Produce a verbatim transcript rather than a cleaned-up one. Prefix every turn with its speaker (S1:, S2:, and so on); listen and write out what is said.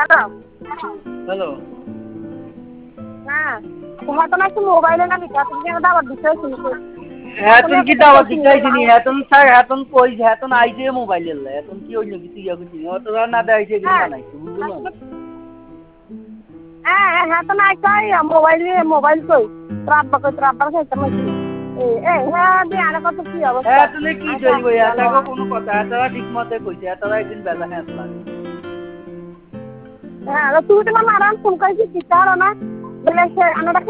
S1: hello
S2: হ্যাঁ তোমার তো নাকি মোবাইলে না বিকাশ থেকে দাওয়াত দিতে শুনছো
S1: এখন কি দাওয়াত দিছাইছিনি এখন স্যার এখন কই এখন আইছে মোবাইল এলে এখন কি হইলো কিছু ইয়া কিছু অত না দেখাইছে এগুলো বানাইছে বুঝলো না
S2: হ্যাঁ হ্যাঁ তো না চাই মোবাইলে মোবাইল কই রাত বাকে রাত বাকে এটা মাছি এ এ হ্যাঁ দি আর কত কি অবস্থা
S1: হ্যাঁ তুমি কি কইবো এটা কোনো কথা এটা ঠিক মতে কইছে এটা একদিন বেলা হ্যাঁ লাগে
S2: হ্যাঁ তুই তো মারান ফোন কইছিস কি কারণ না বলে সে আনাটা